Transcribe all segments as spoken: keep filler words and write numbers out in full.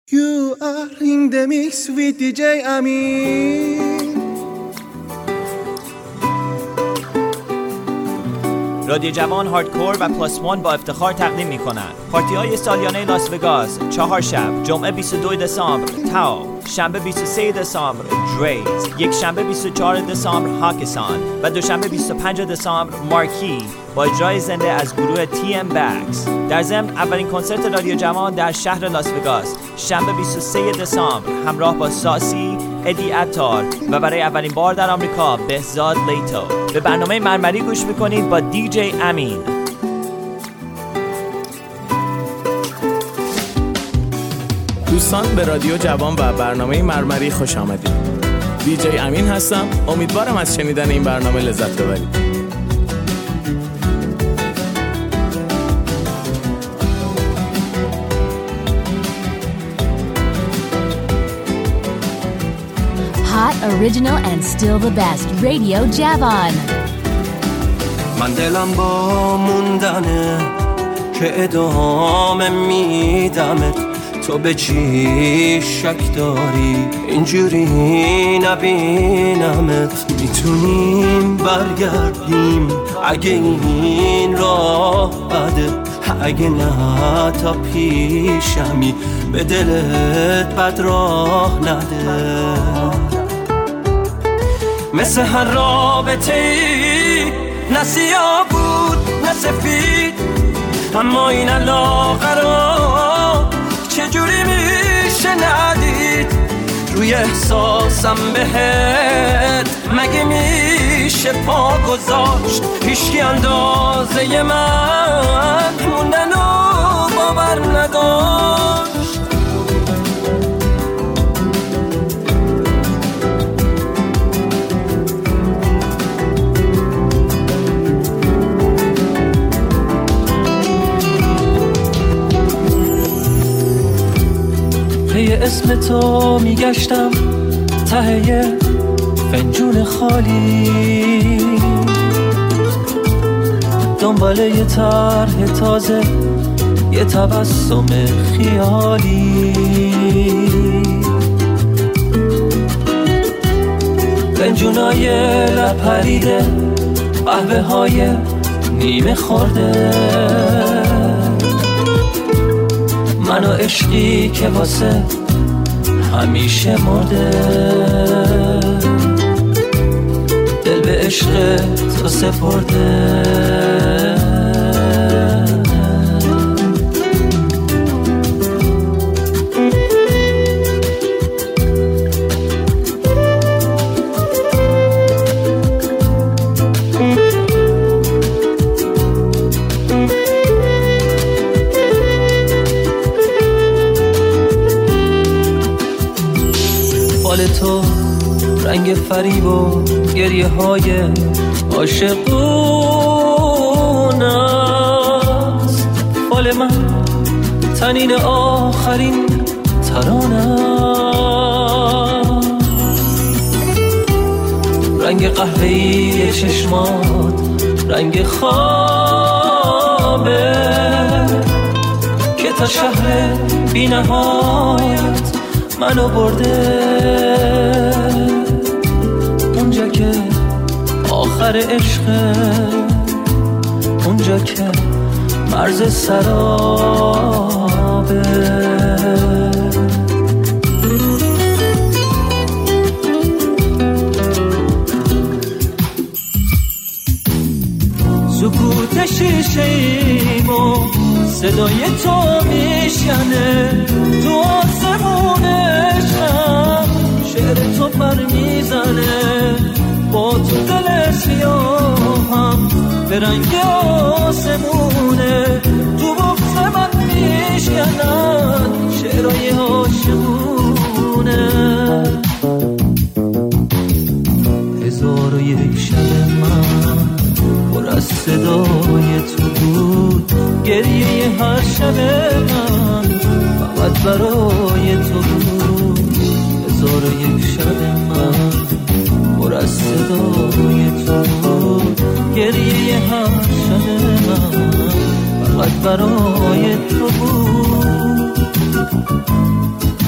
You are in the mix with دی جی امین. رادیو جوان هاردکور و پلاس وان با افتخار تقدیم می‌کنند پارتی های سالیانه لاس وگاس. چهار شب، جمعه بیست و دوم دسامبر تاو، شنبه بیست و سوم دسامبر دریز، یک شنبه بیست و چهارم دسامبر هاکسان و دوشنبه بیست و پنجم دسامبر مارکی با اجرای زنده از گروه تی ام بکس. در ضمن اولین کنسرت رادیو جوان در شهر لاس وگاس شنبه بیست و سوم دسامبر همراه با ساسی، ادی عطار و برای اولین بار در آمریکا بهزاد لیتو. به برنامه مرمری گوش میکنید با دی جی امین. دوستان به رادیو جوان و برنامه مرمری خوش آمدید. دی جی امین هستم. امیدوارم از شنیدن این برنامه لذت ببرید. Hot, original and still the best. Radio Javan. من دلم با موندنه که ادامه میدمت، تو به چی شک داری اینجوری نبینمت؟ میتونیم برگردیم اگه این راه بده، اگه نه تا پیشمی به دلت بد راه نده. مثل هر رابطه ای نه سیاه بود نه سفید، اما این علاقه چجوری میشه ندید؟ روی احساسم بهت مگه میشه پا گذاشت؟ هیچکی اندازه من موندن و باور نداشت. یه اسم تو میگشتم ته یه فنجون خالی، دنبال یه طرح تازه یه تبسم خیالی. فنجونای لپریده، قهوه های نیمه خورده، من و عشقی که واسه همیشه مرده. دل به عشق تو سپرده. تو رنگ فریب و گریه های عاشقون است، فال من تنین آخرین ترانه. رنگ قهوه‌ای چشمات رنگ خوابه که تا شهر بی نهایت منو برده، اونجا که آخر عشقه، اونجا که مرز سرابه. سکوت شیشه‌ایم و صدای تو میشنه، تو آسمون عشقم شعر تو پر میزنه، با تو دل سیاهم به رنگ آسمونه، تو بغض من میشکنن شعرهای عاشقونه. هزار و یک شب من پر از صدای تو بود، گریه هر شب من فقط برای تو بود. هزار و یک شب من پر از صدای تو بود، گریه هر شب من فقط برای تو بود.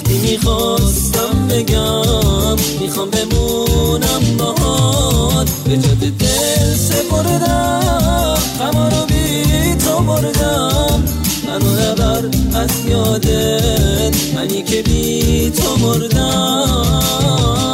وقتی میخواستم بگم میخوام بمونم باهات، به جد دل سپردم غما رو بی تو بردم، منو نبر از یادت منی که بی تو مردم.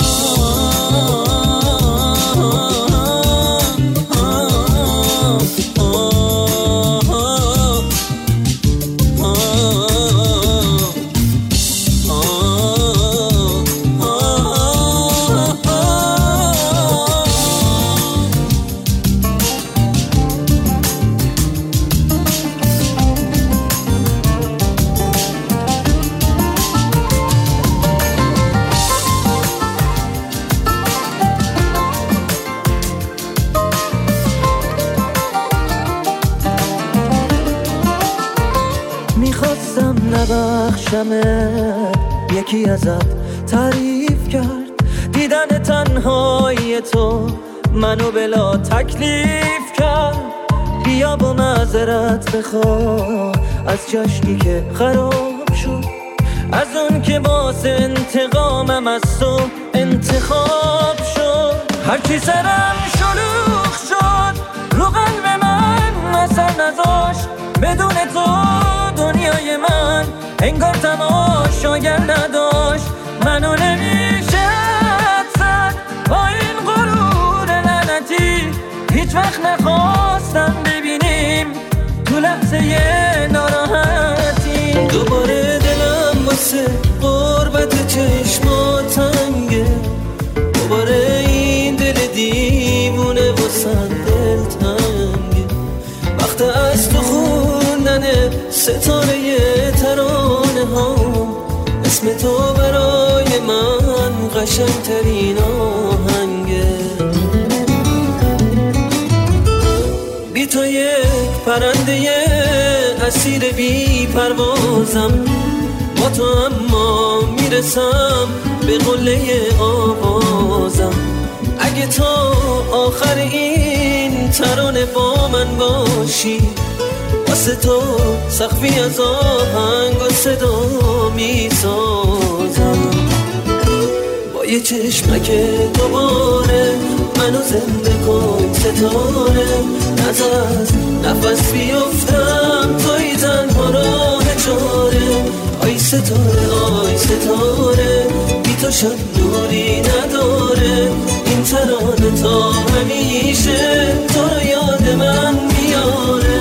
یکی ازت تعریف کرد دیدن تنهای تو منو بلا تکلیف کرد، بیا با معذرت بخوا از جشنی که خراب شد، از اون که باز انتقامم از تو انتخاب شد. هرچی سرم شلوغ شد رو قلب من اثر نذاشت، بدون تو دنیای من انگار تماشاگر نداشت، منو نمیشه زد با این غرور لعنتی، هیچ وقت نخواستم ببینیم تو لحظه ناراحتی. دوباره دلم واسه قربت چشمات تنگه، دوباره این دل دیوونه واسه دل تنگه، وقت از تو خوندن ستاره ترانه ها، اسم تو برای من قشنگترین آهنگه. بی تو یک پرنده اسیر بی پروازم، با تو اما میرسم به قله آوازم. اگه تو آخر این ترانه با من باشی، واسه تو سقفی از آهنگ و صدا میسازم. با یه چشمک دوباره منو زنده کن ستاره، نذار از نفس بیفتم توی تنها راه چاره. آی ستاره آی ستاره بی تو شب نوری نداره، این ترانه تا همیشه تو رو یاد من میاره.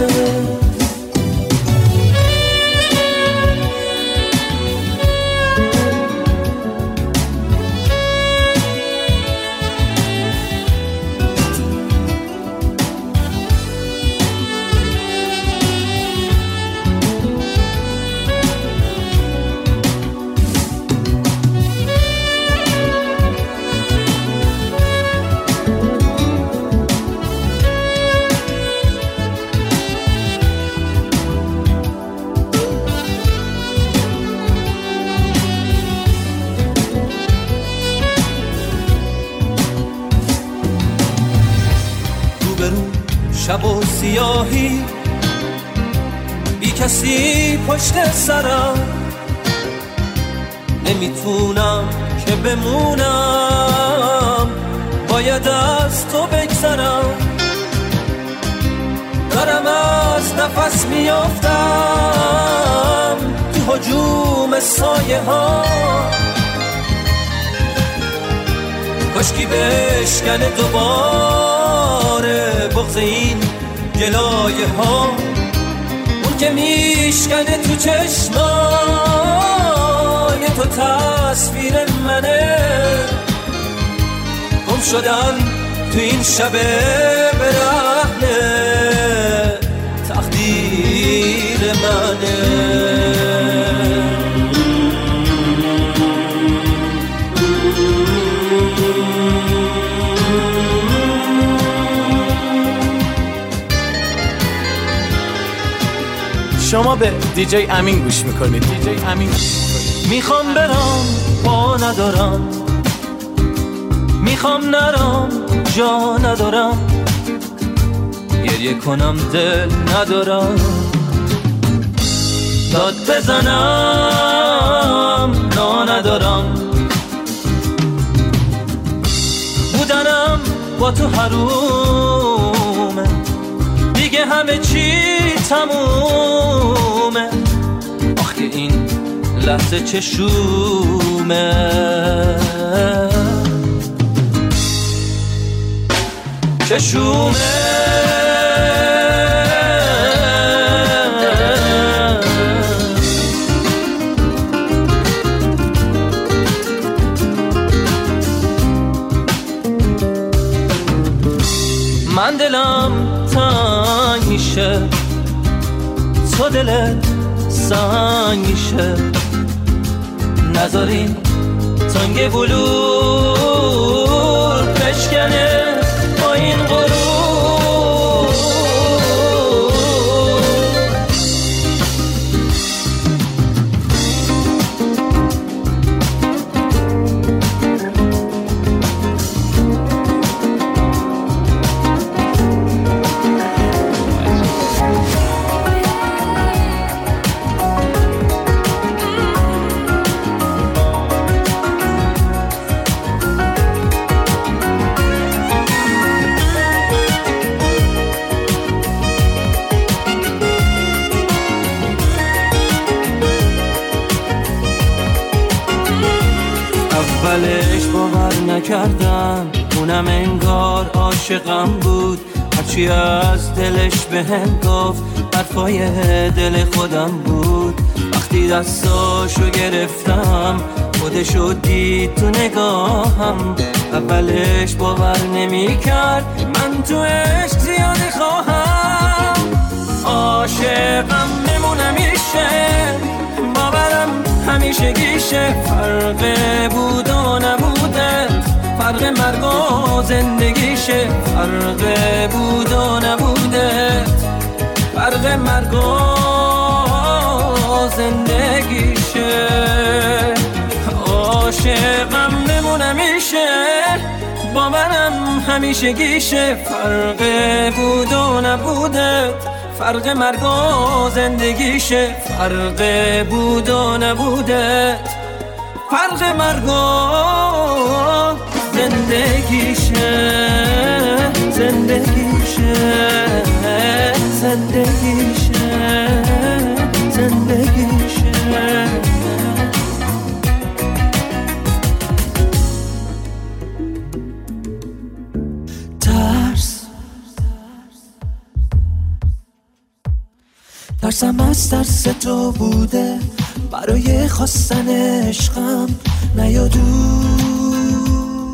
شب و سیاهی بی کسی پشت سرم، نمیتونم که بمونم باید از تو بگذرم. دارم از نفس میافتم تو هجوم سایه ها، کاشکی بشکنه دوباره بغض این گلایه ها، اون که میشکنه تو چشمای تو تصویر منه. گم شدن تو این شب برهنه تقدیر منه. شما به دیجی امین گوش میکنید. دیجی امین میخوام برم پا ندارم، میخوام نرم جا ندارم، گریه کنم دل ندارم، داد بزنم ندارم. بودنم با تو حرومه، دیگه همه چی تمومه. آخه این لحظه چشومه، چشومه. من دلم تنگ میشه، تو دلت سنگ میشه. نذارین تنگ بلور بشکنه با این غرور. اولش باور نکردم، اونم انگار عاشقم بود. هرچی از دلش بهم گفت حرفای دل خودم بود. وقتی دستاشو گرفتم خودشو دید تو نگاهم. اولش باور نمی کرد من تو عشق زیادی خواهم. عاشقم نمونم میشه، باورم همیشه گیشه. فرق بود و نبوده، فرق مرگ و زندگیشه. فرق بود و نبوده، فرق مرگ و زندگیشه. عاشقم نمونم میشه، باورم همیشه گیشه. فرق بود و نبوده، فرق مرگ و زندگیشه. فرق بود و نبوده، فرق مرگ و زندگیشه. زندگیشه زندگیشه زندگیشه. ترس ترسم از ترس تو بوده، برای خواستن عشقم نیادون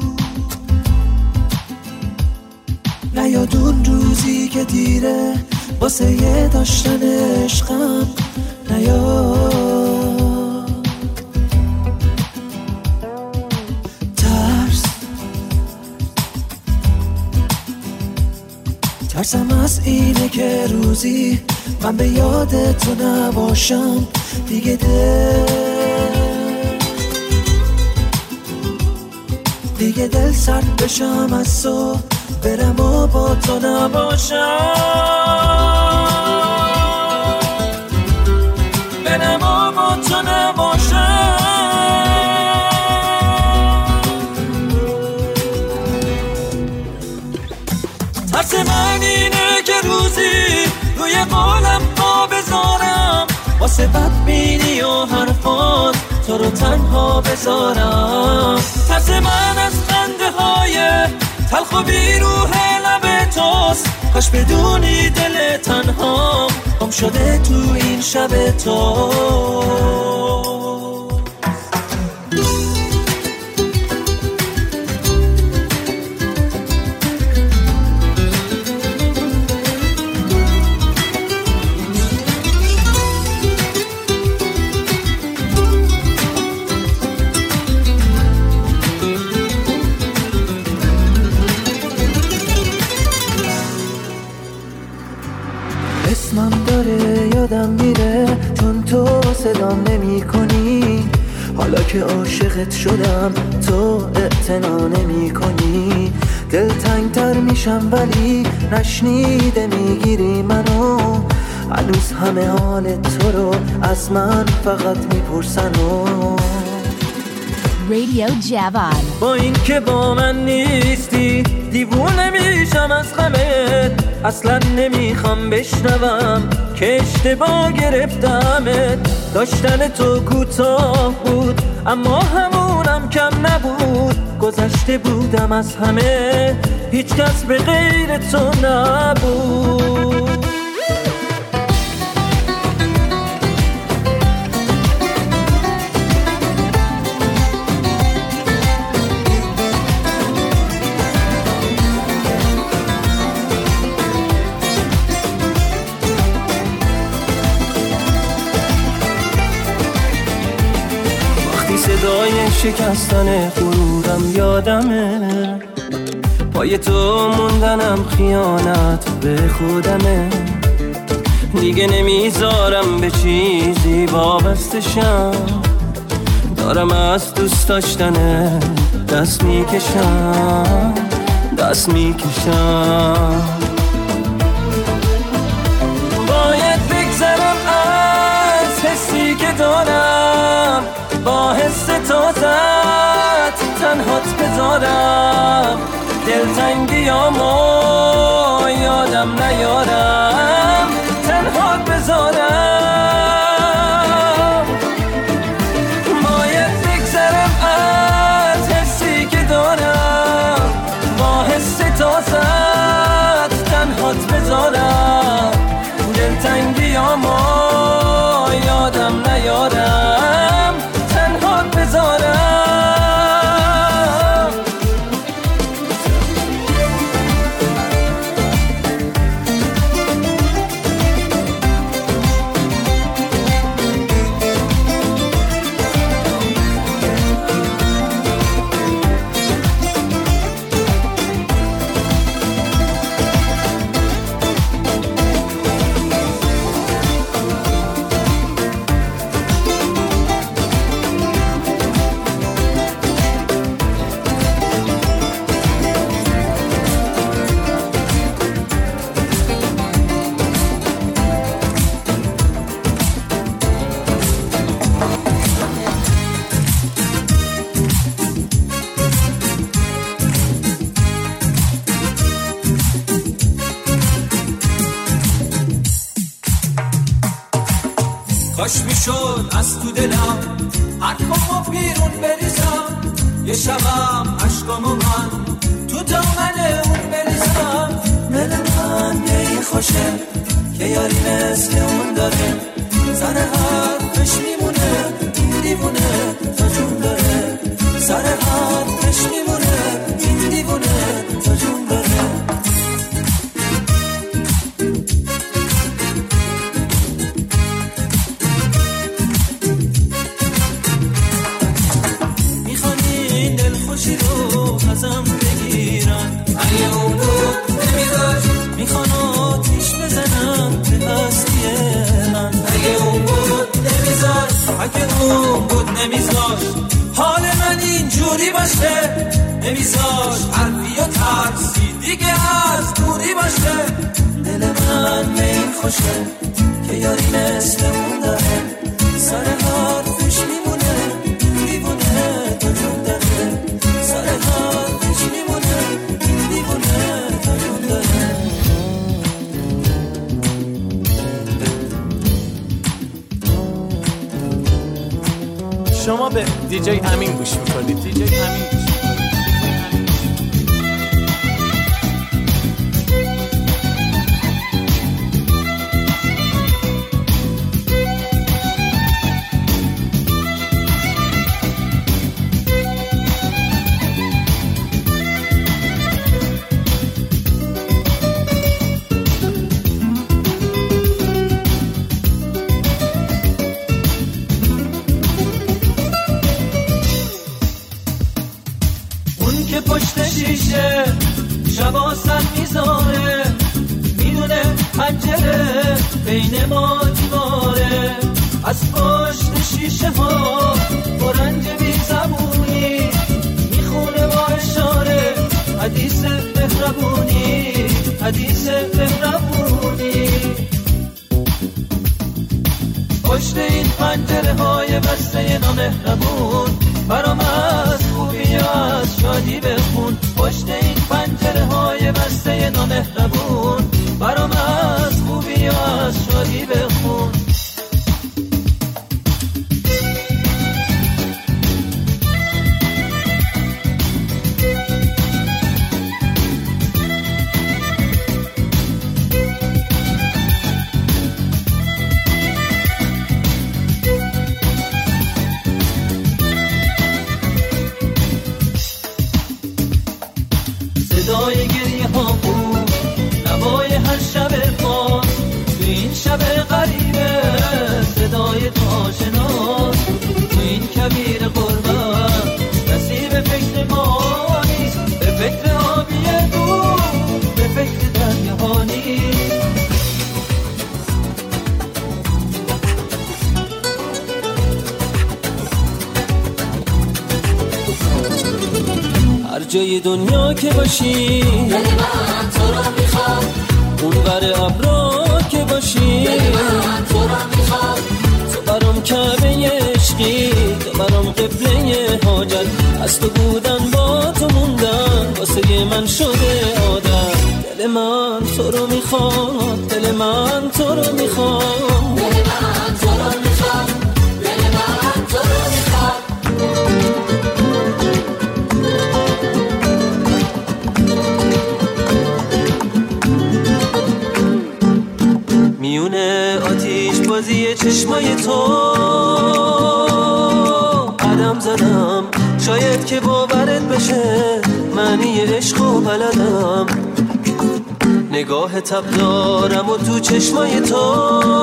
نیادون روزی که دیره واسه یه داشتن عشقم نیاد. ترس ترسم از اینه که روزی من به یاد تو نباشم دیگه. دل دیگه دل سرد بشم از تو، برم و با تو نباشم. برم و با تو نباشم. ترس من اینه که روزی روی قولم پا بذارم، واسه بدبینی و حرفات تو رو تنها بذارم. ترس من از خنده های تلخ و بی روح لب توست، کاش بدونی دل تنها گم شده تو این شب تو. اسمم داره یادم میره چون تو صدام نمی کنی. حالا که عاشقت شدم تو اعتنا نمی کنی. دلتنگ تر میشم ولی نشنیده میگیری منو. هنوز همه حال تو رو از من فقط میپرسن و Radio Javon. با این که با من نیستی دیوونه میشم از غمت، اصلا نمیخوام بشنوم که اشتباه گرفتمت. داشتن تو کوتاه بود اما همونم کم نبود، گذشته بودم از همه هیچ کس به غیر تو نبود. صدای شکستن غرورم یادمه، پای تو موندنم خیانت به خودمه. دیگه نمیذارم به چیزی وابسته شم، دارم از دوست داشتن دست میکشم دست میکشم. باید بگذرم از حسی که دارم، با حس تازت تنهات بذارم. دلتنگیامو یادم نیارم، تنهات بذارم. باید بگذرم از حسی که دارم، با حس تازت تنهات بذارم. دلتنگیامو یادم نیارم، تنهات بذارم. کاش میشد از تو دلم حرفامو بیرون بریزم، یه شبم عشقامو من تو دامن اون بریزم. دل من یه خوشه که یاری مثل اون داره، سر حرفش میمونه این دیوونه تا جون داره. سر حرفش میمونه این دیوونه تا جون داره. ازم بگیرن اگه اون بود نمیذاش، میخوان آتیش بزنم به هستی من. اگه اون بود نمیذاش، اگه اون بود نمیذاش حال من اینجوری باشه. نمیذاش حرفی و ترسی دیگه از دوری باشه. دل من به این خوشه که یاری مثل اون داره، سر حرفش میمونه دیوونه تا جون داره. سر حرفش میمونه دیوونه تا جون داره. شما به دیجی امین گوش میکنید. دیجی امین گوش شبا سر میذاره، میدونه پنجره بین ما دیواره. از پشت شیشه ها برنج بی زبونی میخونه با اشاره حدیث مهربونی، حدیث مهربونی. پشت این پنجره های بسته نامهربون برا من جای دنیا که باشی، دل من تو رو میخواد. اون ور ابرا که باشی، دل من تو رو میخواد. تو برام کعبه عشقی، تو برام قبله حاجت. از تو بودن با تو موندن واسه من شده عادت. دل من تو رو میخواد، دل من تو رو میخواد، دل من تو رو میخواد، دل من تو رو میخواد. میونه آتیش بازی چشمای تو قدم زدم، شاید که باورت بشه معنی عشق و بلدم. نگاه تب دارم و تو چشمای تو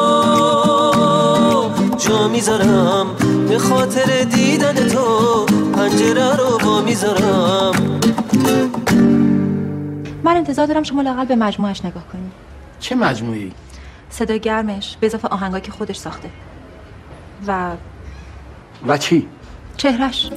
جا میذارم، به خاطر دیدن تو پنجره رو با میذارم. من انتظار دارم شما لااقل به مجموعش نگاه کنید. چه مجموعی؟ صدای گرمش به اضافه آهنگایی که خودش ساخته و و چی؟ چهرش.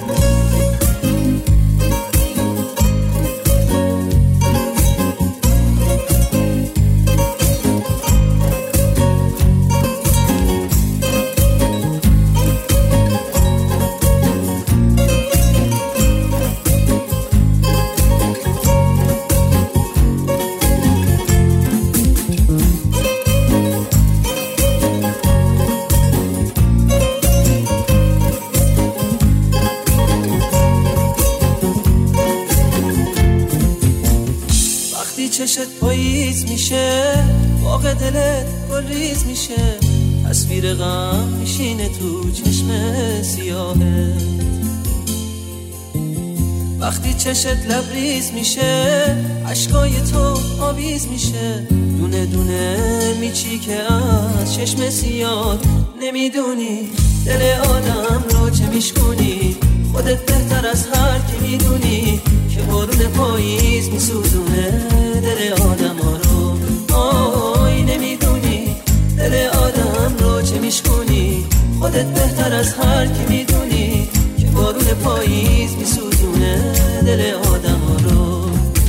چشت پاییز میشه، باغ دلت گل ریز میشه، تصویر غم میشینه تو چشم سیاهه. وقتی چشت لبریز میشه، عشقای تو آویز میشه، دونه دونه میچی که از چشم سیاه. نمیدونی دل آدم رو چه میشکنی، خودت بهتر از هر کی میدونی که بارون پاییز میسوزونه دل آدم ها رو. آی نمیدونی دل آدم رو چه میشکنی، خودت بهتر از هر کی میدونی که بارون پاییز میسوزونه دل آدم ها رو.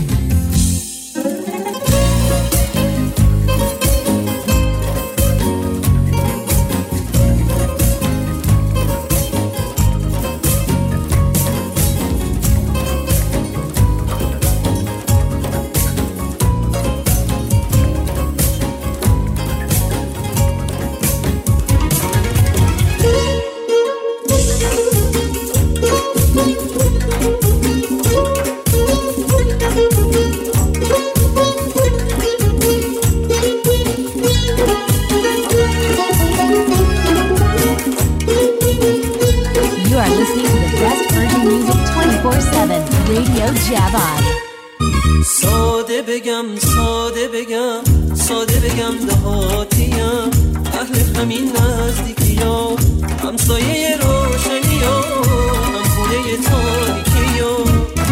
ساده بگم ساده بگم ساده بگم دهاتیم، اهل همین نزدیکی ها، همسایه روشنی ها، هم خونه تاریکی ها.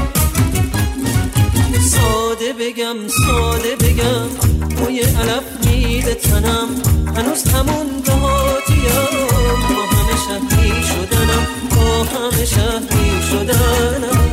ساده بگم ساده بگم موی علف میده تنم، هنوز همون دهاتیم، با همه شهری شدنم، با همه شهری شدنم.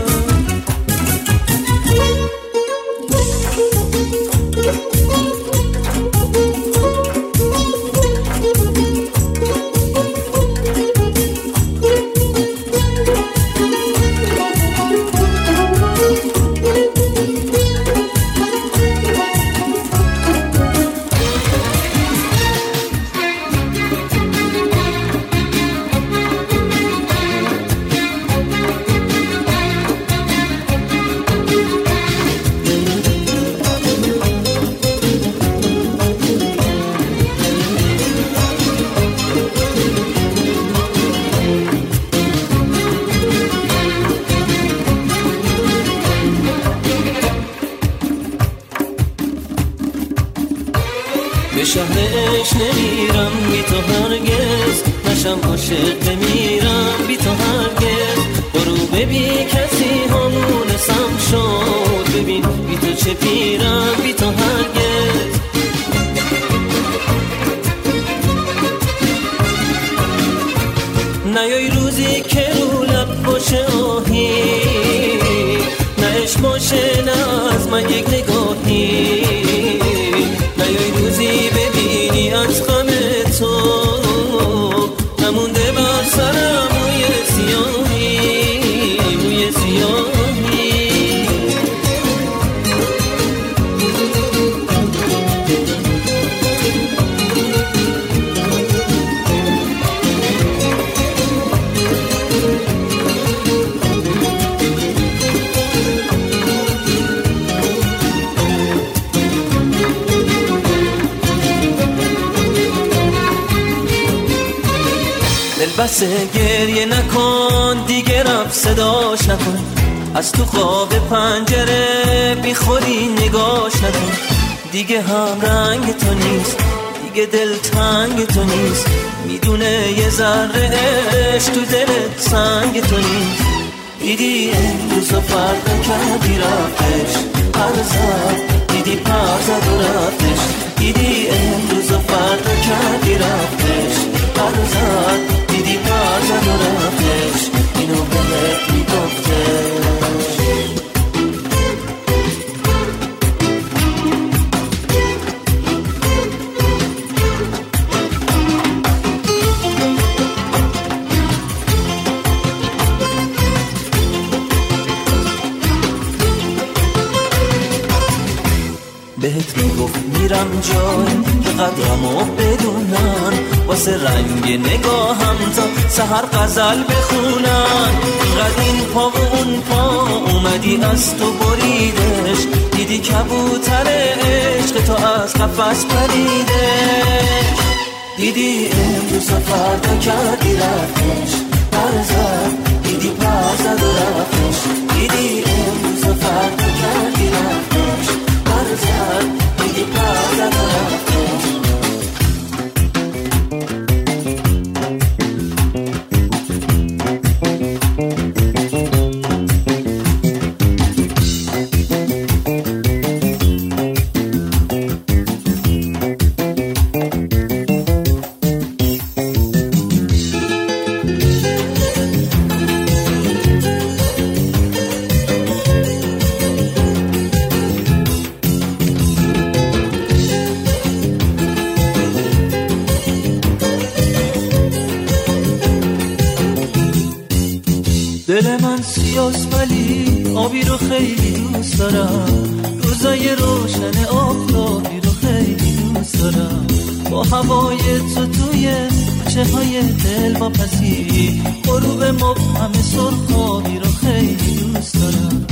به شهرش نمیرم بی تو هرگز، نشم عاشق بمیرم بی تو هرگز. برو ببین کسی همونسم شد، ببین بی تو چه پیرم بی تو هرگز. نیای روزی که رو لب باشه آهی، من یک نگاهی نیای روزی ببینی از غم تو نمونده بر سرم موی سیاهی موی سیاهی. بس گریه نکن دیگه رفت صداش نکن از تو خواب پنجره بی خودی نگاش نکن دیگه هم رنگ تو نیست دیگه دل تنگ تو نیست میدونه یه ذره عشق تو دلت سنگ تو نیست دیدی امروز و فردا کردی رفتش پرزد دیدی پرزد و رفتش دیدی امروز و فردا کردی رفتش پرزد دیدی پرزد و رفتش اینو بهت میگفتش. بهت میگفت میرم جای که قدرمو بدونن واسه رنگ نگاهم تا سحر غزل بخونن اینقدر این پا و اون پا اومدی از تو بریدش دیدی کبوتر عشق تو از قفس پریدش دیدی امروز و فردا کردی رفتش پرزد دیدی پرزد و رفتش دیدی امروز و فردا کردی رفتش پرزد دیدی پرزد و رفتش. دل من سیاس ولی آبی رو خیلی دوست دارم روزای روشن آفتابی رو خیلی دوست دارم با هوای تو توی چههای دل با پسی غروب مبهم سرخابی رو خیلی دوست دارم.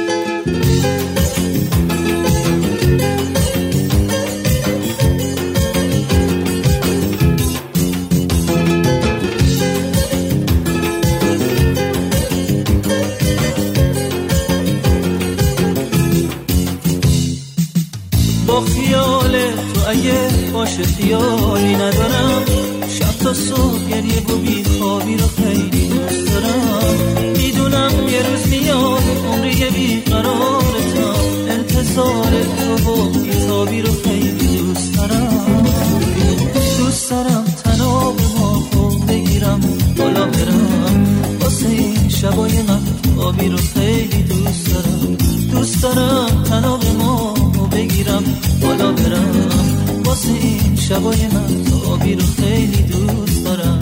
با خیال تو اگه باشه خیالی ندارم شب تا صبح گریه و بیخوابی رو خیلی دوست دارم میدونم یه روز میاد عمری بیقرارتم انتظار تو و بیتابی رو خیلی دوست دارم دوست دارم تناب ما بگیرم بالا برم واسه این شبای مهتابی رو خیلی دوست دارم دوست دارم تناب ما بگیرم بالا برم واسه این شبای مهتابی رو خیلی دوست دارم.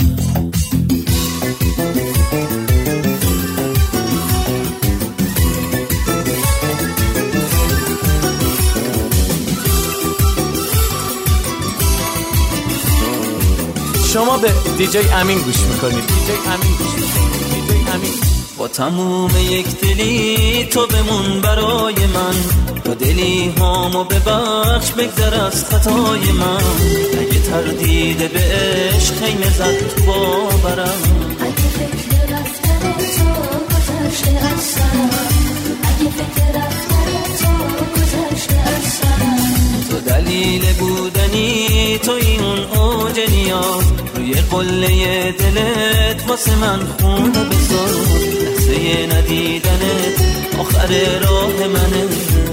شما به دیجی امین گوش میکنید. دیجی امین گوش میکنید. دیجی امین با تموم یک دلی تو بمون برای من با دلی هامو ببخش بگذر از خطای من اگه تردید به عشق خیمه زد تو باورم اگه فکر رفتن تو گذشته از سرم اگه فکر رفتن تو گذشته از سرم تو دلیل بودنی تو این اوج نیاز روی قله دلت واسه من خون بذار لحظه ندیدنت آخر راه منه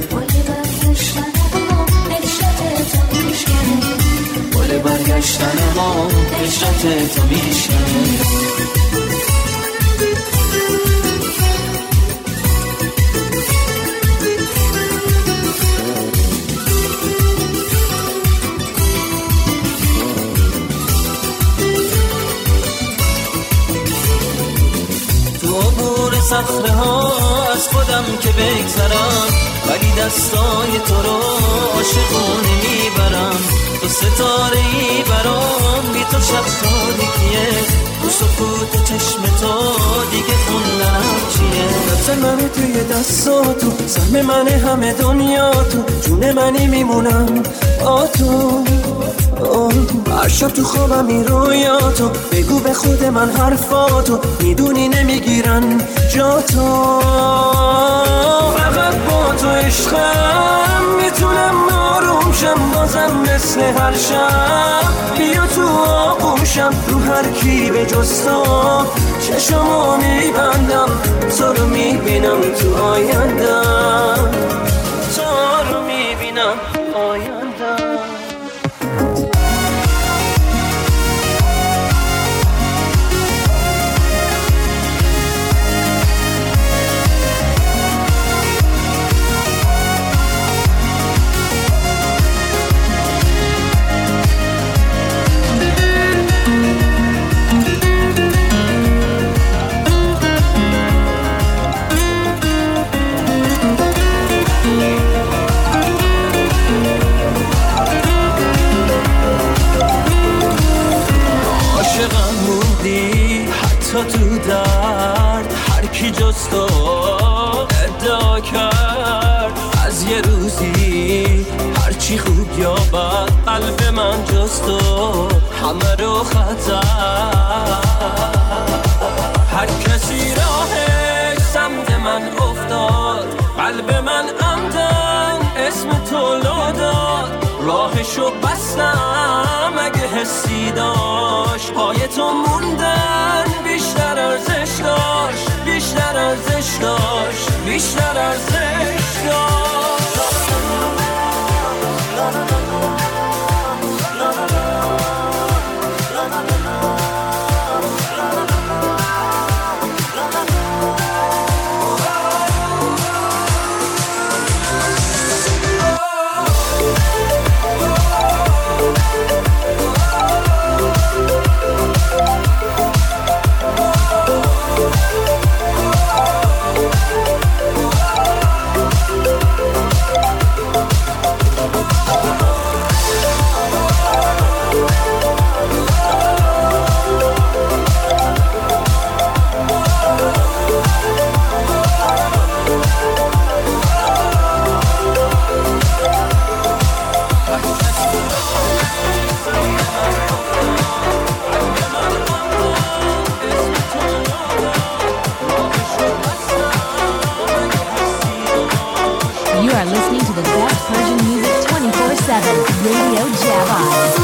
بله برگشتن ما عشرت تو میشکنه دور صخره ها از خودم که بگذرم، ولی دستای تو رو عاشقانه میبرم. تو ستاره ای برام، بی تو شب تاریکیه، تو سکوت چشم تو دیگه خوندنم چیه؟ دست منو توی دستاتو، سهم من همه دنیا تو، جون منی میمونم با تو. هر شب تو خوابم این رویاتو، بگو به خود من حرفاتو، میدونی نمیگیرن جا تو. فقط با تو عشقم میتونم آروم شم، بازم مثل هر شب بیا تو آغوشم. رو هر کی به جز تو چشمو میبندم، تو رو میبینم تو آیندم، تو رو میبینم آیندم. حتی تو درد هر کی جز تو ادعا کرد، از یه روزی هرچی خوب یا بد قلب من جز تو همه رو خطر. هر کسی راهش سمت من افتاد، قلب من عمدن اسم تو لو داد. راهشو بستم اگه حسی داشت، پای تو موندن بیشتر ارزش داشت، بیشتر ارزش داشت، بیشتر ارزش داشت. Radio Java.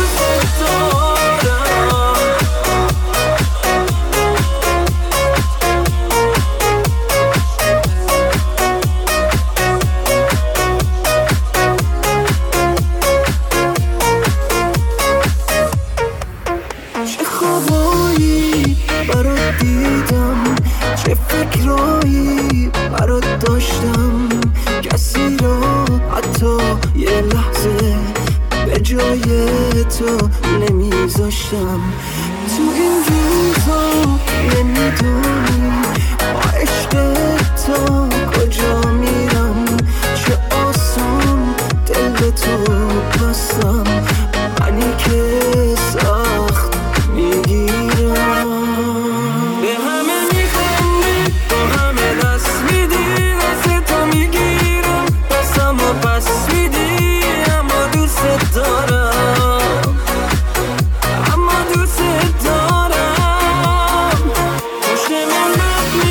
چه خوابایی برات دیدم، چه فکرایی برات داشتم، کسی را حتی یه لحظه به جای تو نمیذاشتم. تو این روزا نمیدونی با عشق تو کجا میرم، چه آسون دل تو بستم، منی که سخت میگیرم. به همه میخندی، با همه دست میدی، دست تو میگیرم، دستم و پس میدی، اما دوست دارم، اما دوست دارم. پشت من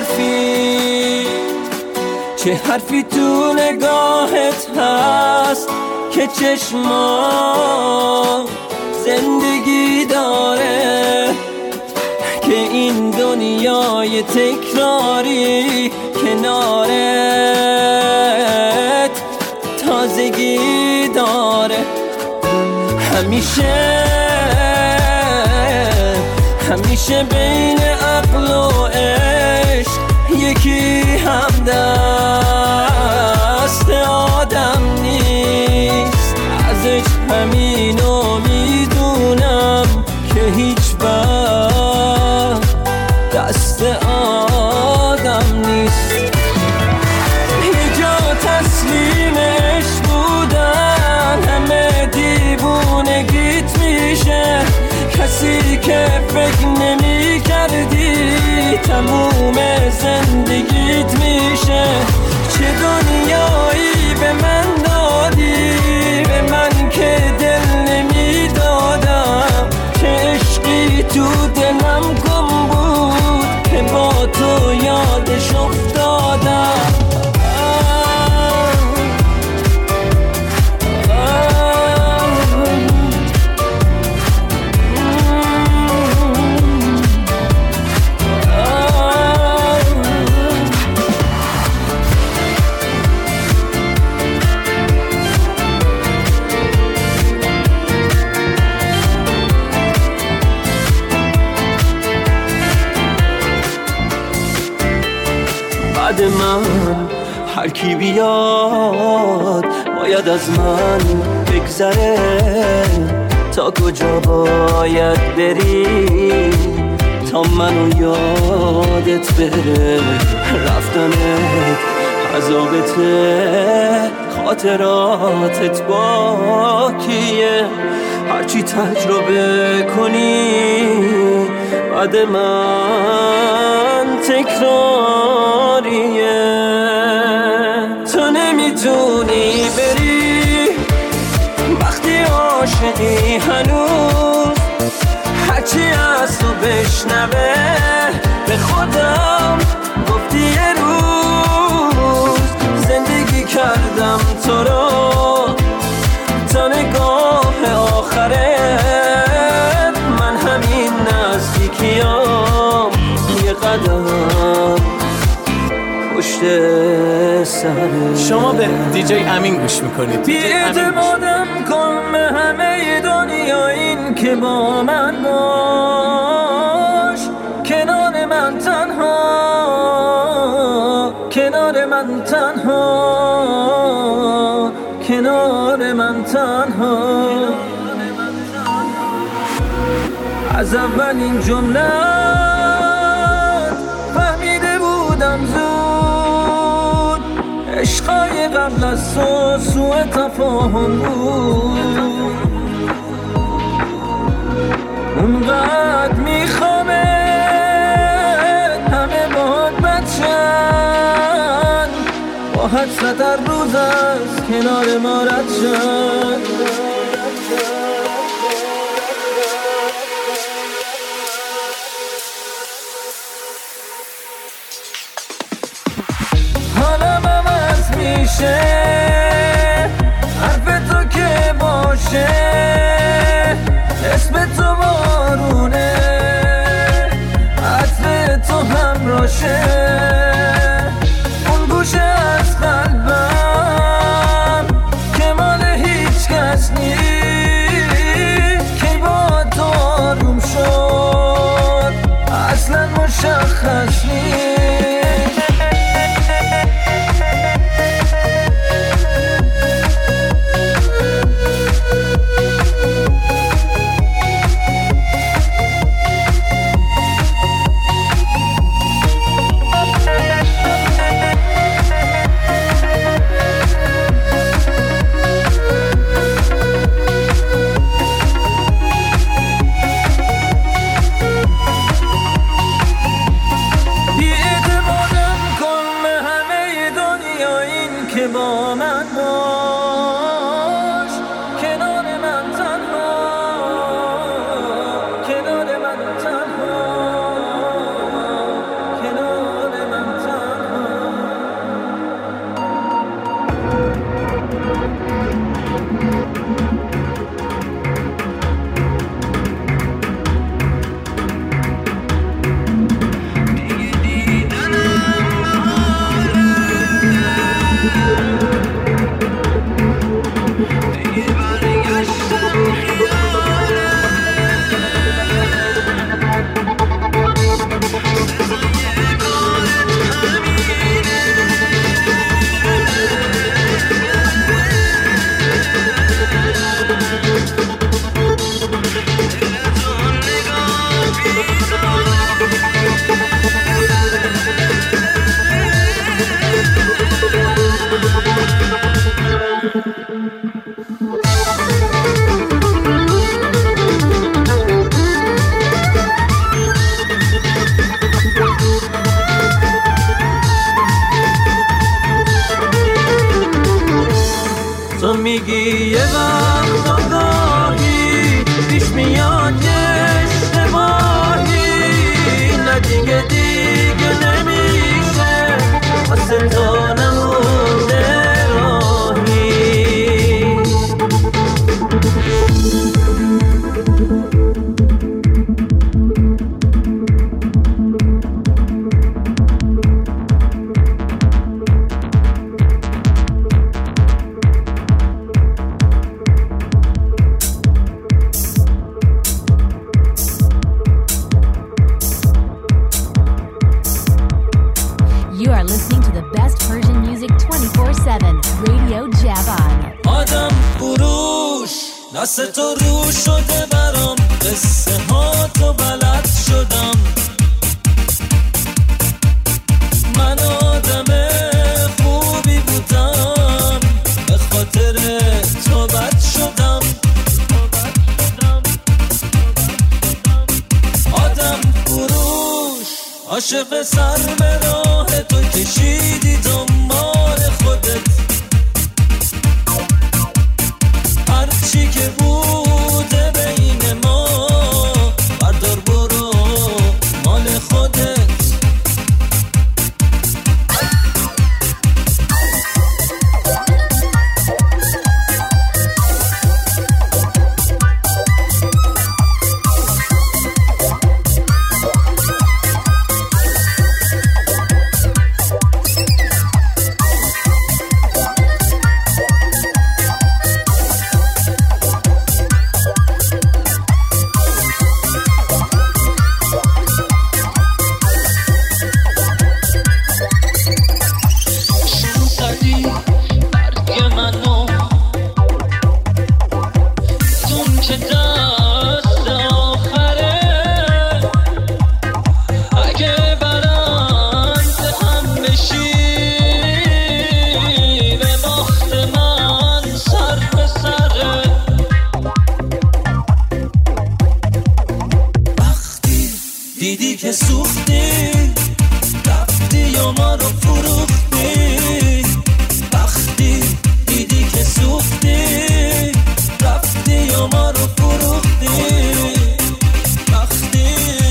حرفی چه حرفی تو نگاهت هست که چشما زندگی داره که این دنیای تکراری کنارت تازگی داره همیشه همیشه بین عقل و عشق یکی هم دست آدم نیست ازش همینو میدونم که هیچ وقت دست آدم نیست یه جا تسلیمش بودن همه دیوونگیت میشه کسی که فکر نمی کردی تموم زندگیت میشه چه دنیایی به من دادی به من که دل نمی دادم چه عشقی تو دلم گم بود که با تو یادش افتادم بعد من هر کی بیاد باید از من بگذره تا کجا باید بری تا منو یادت بره رفتنت عذابته خاطراتت باکیه هرچی تجربه کنی بعد من تکراریه تو نمیتونی بری وقتی عاشقی هنوز هرچی از تو بشنوه به خودم گفتی یه روز زندگی کردم تو رو تا نگاه آخرت من همین نزدیکیام یه قدم پشت سرت شما به دیجی امین گوش میکنید بی‌اعتمادم کن به همه دنیا این که با من باش کنار من تنها کنار من تنها کنار من تنها از اولین جمله فهمیده بودم زود عشقای قبل از تو سوء تفاهم بود اونقدر میخوامه همه باهات بچن با حسرت هر روز از کنار ما رد شد حالم عوض میشه حرف تو که باشه اسم تو بارونه عطر تو همراشه اون گوشه از قلبم که مال هیچ کس نیست که با تو آروم شد اصلا مشخص نیست واسه تو رو شده برام قصه ها تو بلد شدم من آدم خوبی بودم به خاطر تو بد شدم آدم فروش عاشق سر به راه تو کشیدی دنبال خودت هرچی که بوده بین ما بردار برو مال خودت دیدی که سوختی رفتی یا ما رو فروختی وقتی دیدی که سوختی رفتی یا ما رو فروختی وقتی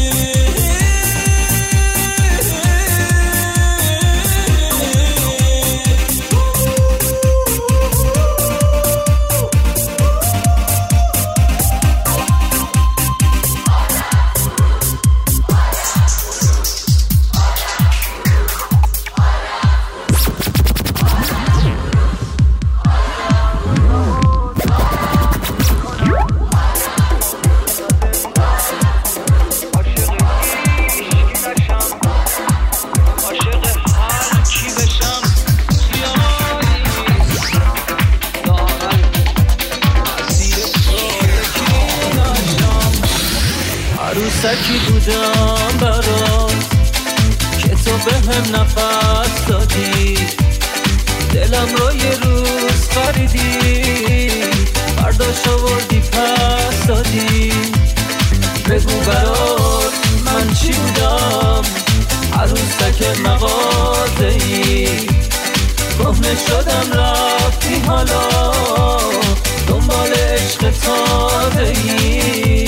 عروسکی بودم برات که تو به هم نفس دادی دلم رو یه روز خریدی برداشت آوردی پس دادی بگو برات من چی بودم عروسک مغازه‌ای کهنه شدم رفتی حالا دنبال عشق تازه‌ای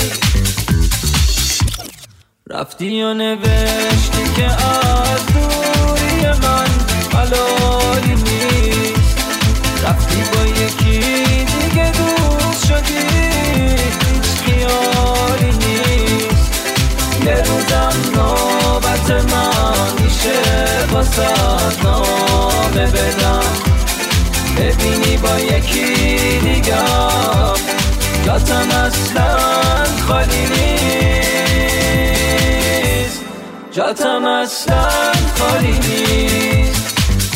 رفتی و نوشتی که از دوری من حلالی نیست رفتی با یکی دیگه دوست شدی هیچ خیالی نیست یه روزم نوبت من میشه واسه نامه بدم ببینی با یکی دیگه جاتم اصلا خالی نیست جاتم اصلا خالی نیست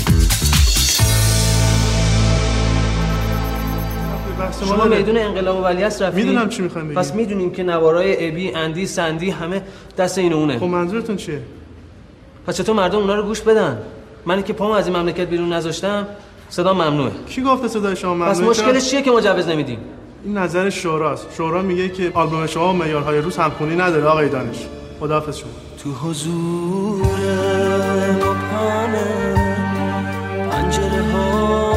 شما میدون انقلاب و ولیعصر رفتید؟ میدونم چی میخوایم بگید. پس میدونیم که نوارای ابی، اندی، سندی همه دست این اونه. خب منظورتون چیه؟ پس چطور مردم اونا رو گوش بدن؟ منی که پامو از این مملکت بیرون نذاشتم صدا ممنوعه. کی گفته صدای شما ممنوعه؟ پس مشکلش چیه که مجوز نمیدیم؟ این نظر شوراست. شورا میگه که آلبوم شما معیارهای روز همخونی نداره آقای دانش. خداحافظ شما. تو حضور مبهم پنجره ها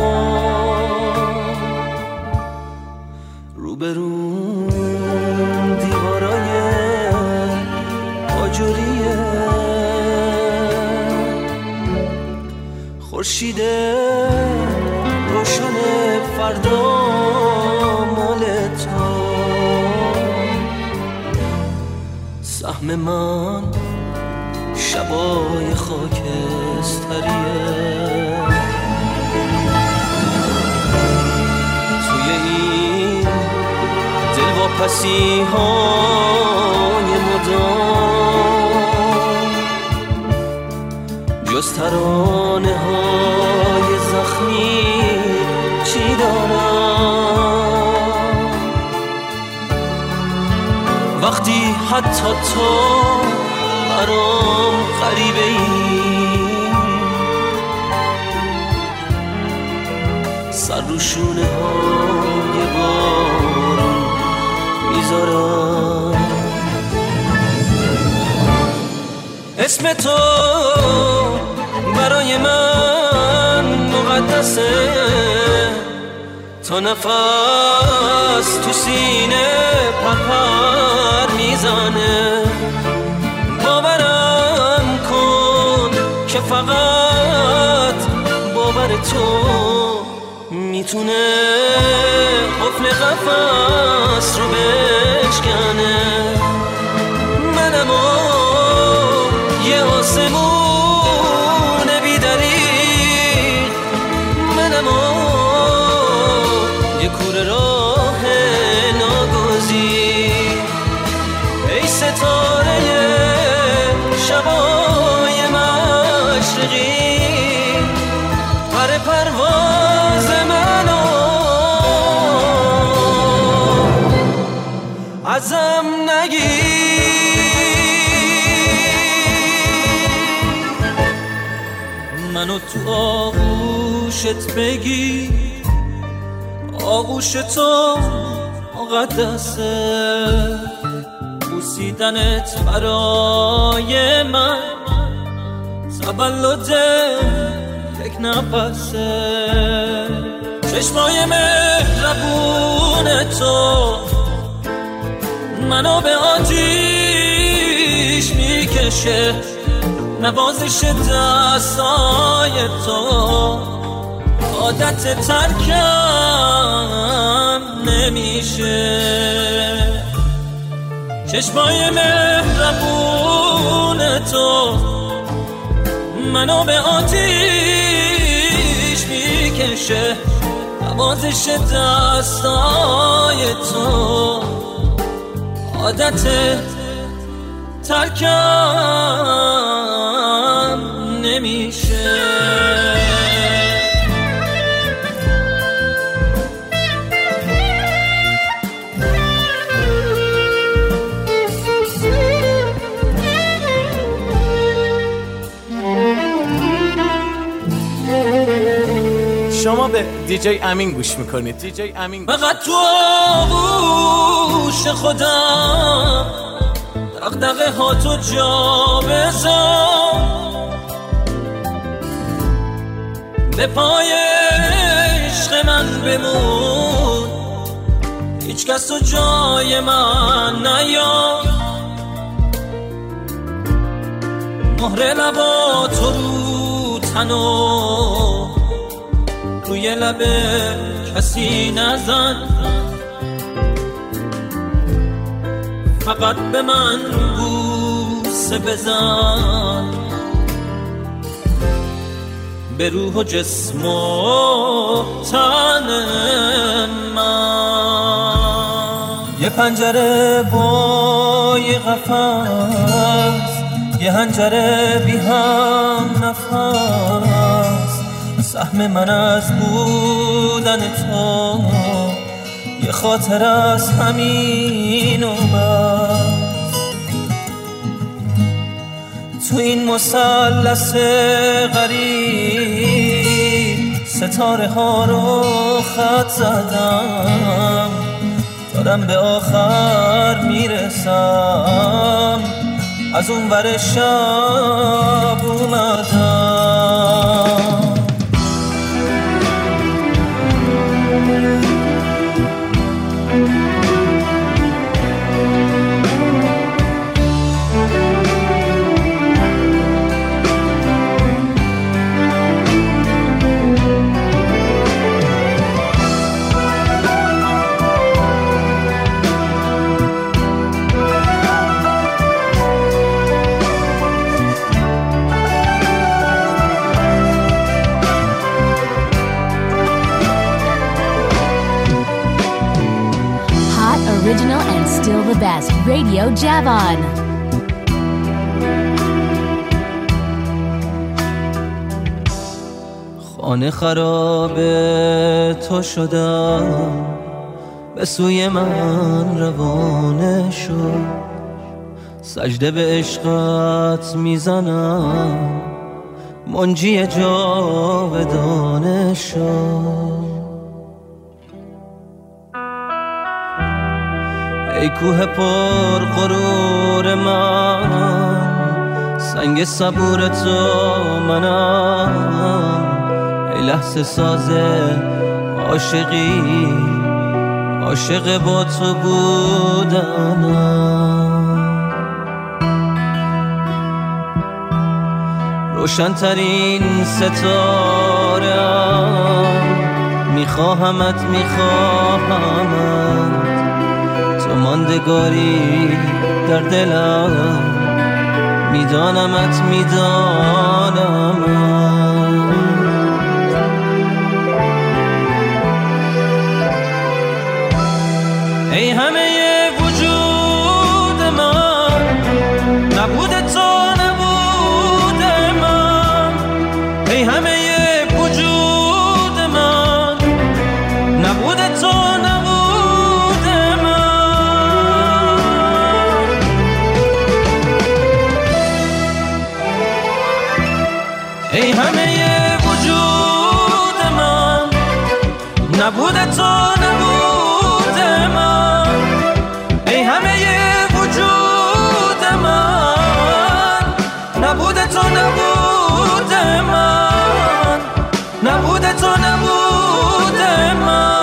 روبرون دیوارای آجوریه خورشید روشن فردا مال تو سهم من شبای خاکستریه توی این دلواپسی های مدام جز ترانه های زخمی چی دارم زیادی حتی تو برام غریبه ای، سر رو شونه های بارون میذارم. اسم تو برای من مقدسه، تا نفس تو سینه پرپر میزنه. باورم کن که فقط باور تو میتونه قفل قفس رو بشکنه. منم یه آسمون بی‌دریغ، منم یه کوره راه ناگزیر. ای ستاره شبای مشرقی، پر پرواز منو ازم نگیر. منو تو آغوشت بگیر، آغوش تو مقدسه. بوسیدنت برای من تولد یک نفسه. چشمای مهربون تو منو به آتیش میکشه. نوازش دستای تو عادت ترکم نمیشه. چشمای مهربون تو منو به آتیش میکشه. نوازش دستای تو عادت ترکم نمیشه. شما به دیجی امین گوش میکنید. دیجی امین فقط تو آغوش خودم دغدغه ها تو جا بذار. به پای عشق من بمون، هیچ کس تو جای من نیار. مهر لبا تو رو تنو روی لب کسی نزن. فقط به من بوسه بزن، به روح و جسم و تن من. یه پنجره با یه قفس، یه هنجره بی هم نفس. سهم من از بودن تو یه خاطر از همین و بس. تو این مثلث غریب ستاره ها رو خط زدم. دارم به آخر میرسم، از اون ور شب اومدم. Original and still the best. Radio Javon. خانه خرابه تو شدم، به سوی من روانه شد. سجده به عشقت میزنم منجی جاودانه شو. ای کوه پر غرور من سنگ صبور تو منم. ای لحظه ساز عاشقی عاشق با تو بودنم. روشن‌ترین ستاره‌ام میخواهمت میخواهمت تو ماندگاری در دلم میدانمت میدانمت. ای همه وجود من نبود تو نبود من. ای همه وجود من نبود تو نبود من. ای همه وجود من نبود تو نبود من. ای همه وجود من نبود تو نبود من. نبود تو نبود من.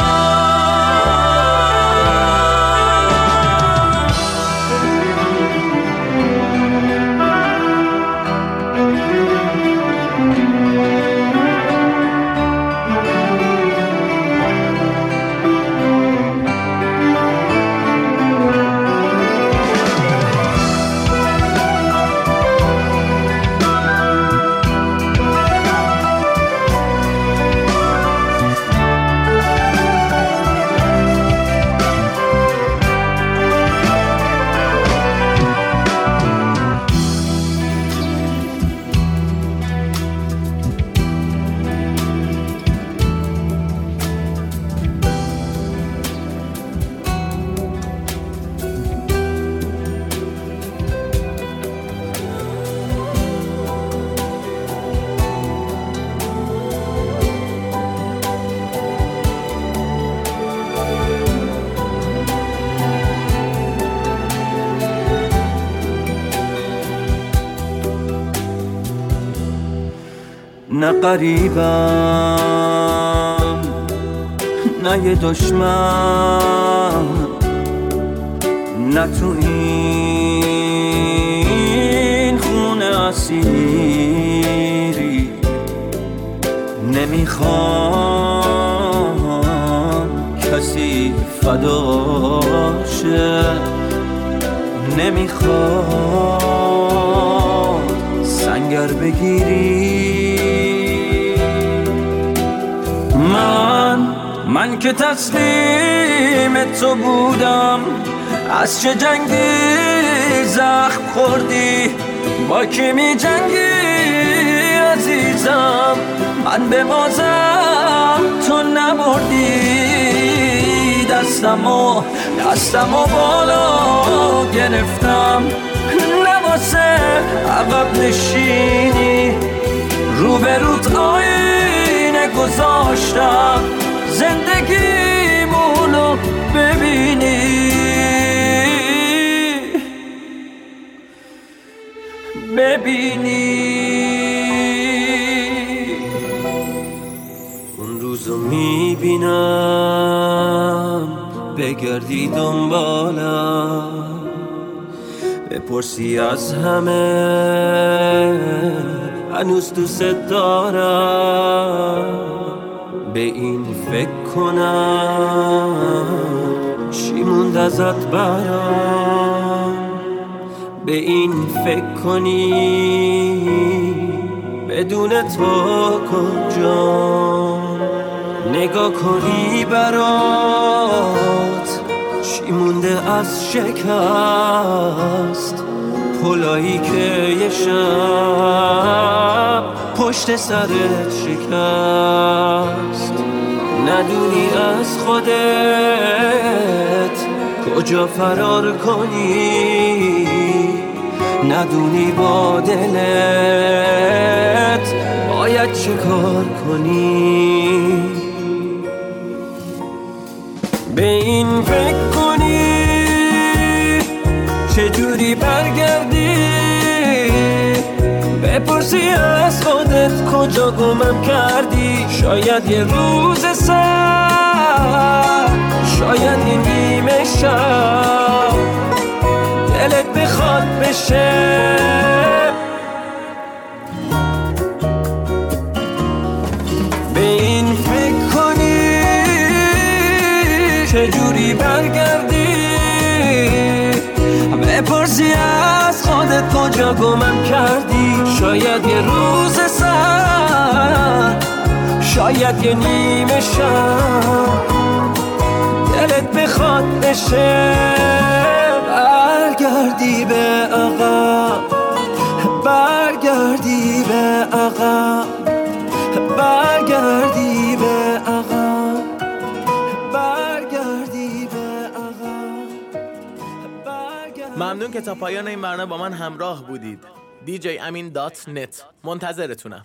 نه قریبم نه یه دشمن نه تو این خونه اسیری. نمیخوام کسی فداشه. نمیخوام سنگر بگیری. من من که تسلیم تو بودم. از چه جنگی زخم خوردی؟ با کی می جنگی عزیزم؟ من به بازم تو نبردی. دستمو دستمو بالا گرفتم نواسه عقب نشینی. روبروت آینه گذاشتم زندگیمونو ببینی ببینی. اون روزو میبینم بگردی دنبالم بپرسی از همه هنوز دوست دارم. به این فکر کنم چی موند ازت برام. به این فکر کنی بدون تو کجا. نگاه کنی برات چی مونده از شکست. پلایی که یه شب پشت سرت شکست. ندونی از خودت کجا فرار کنی. ندونی با دلت باید چه کار کنی. به این فکر کنی چجوری برگردی، بپرسی از خودت کجا گمم کردی. شاید یه روز سر، شاید یه نیمه شب دلت بخواد بشه. به این فکر کنی چجوری برگردی، بپرسی از خودت کجا گمم کردی. شاید یه روز سر، شاید یه نیمه شب دلت بخواد بشه. برگردی به عقب، برگردی به عقب، برگردی به عقب، برگردی به عقب. ممنون که تا پایان این برنامه با من همراه بودید. دی جی امین دات نت منتظرتونم.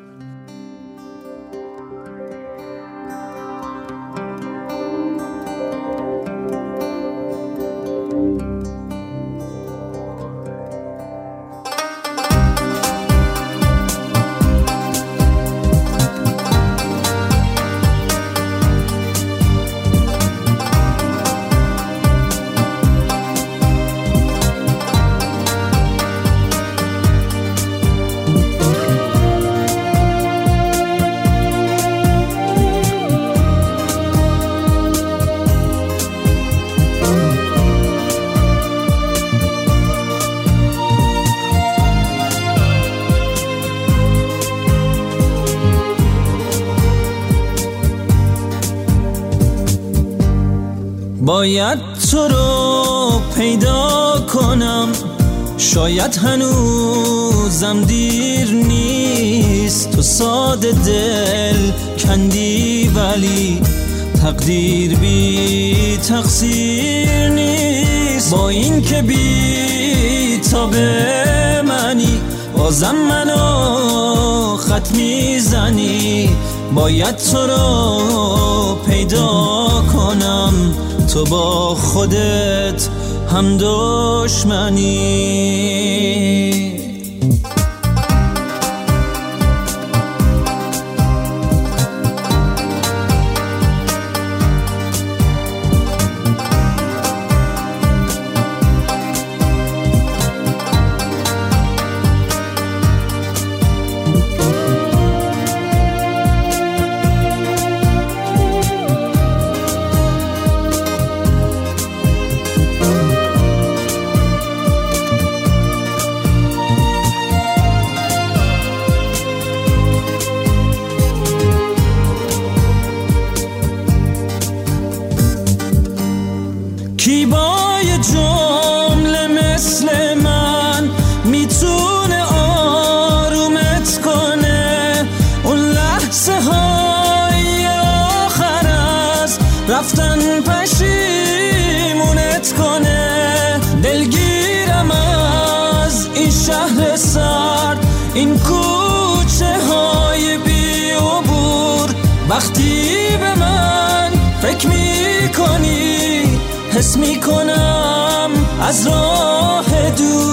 باید تو رو پیدا کنم، شاید هنوزم دیر نیست. تو ساده دل کندی ولی تقدیر بی تقصیر نیست. با این که بی تا به منی بازم منو خط میزنی. باید تو رو پیدا کنم، تو با خودت هم دشمنی. کی با یه جمله مثل من میتونه آرومت کنه؟ اون لحظه های آخر از رفتن پشیمونت کنه. دلگیرم از این شهر سرد، این کوچه های بی عبور. وقتی به من فکر میکنی حس میکنم از راه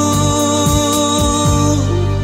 دور.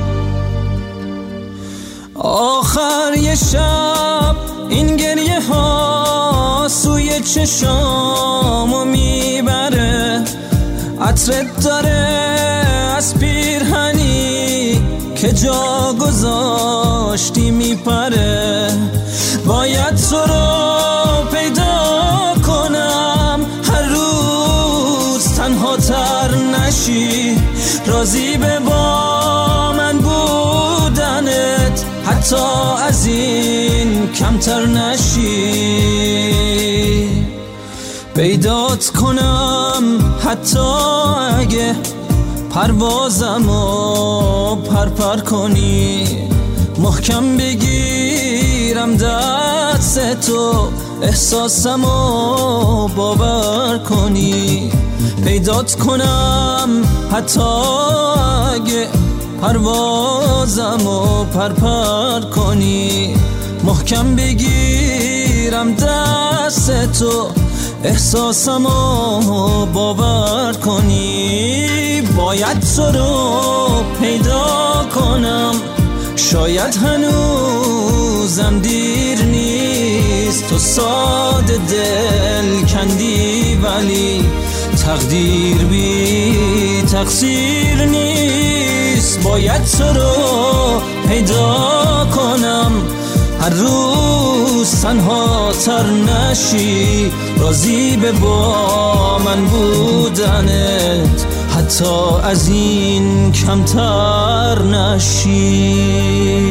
آخر یه شب این گریه ها سوی چشامو میبره. عطرت داره از پیرهنی که جا گذاشتی میپره. باید تو رو پیدا کنم، هر روز تنها تر نشی. راضی به با من بودنت، حتی از این کمتر نشی. پیدات کنم حتی اگه پروازمو پرپر کنی. محکم بگیرم دست تو احساسمو باور کنی، پیدات کنم حتی اگه پروازمو پرپر کنی، محکم بگیرم دست تو، احساسمو باور کنی. باید تو رو پیدا کنم، شاید هنوزم دیر نیست، تو ساده دل کندی ولی تقدیر بی تقصیر نیست. باید تو رو پیدا کنم، هر روز تنها تر نشی، راضی به با من بودنت، حتی از این کمتر نشی.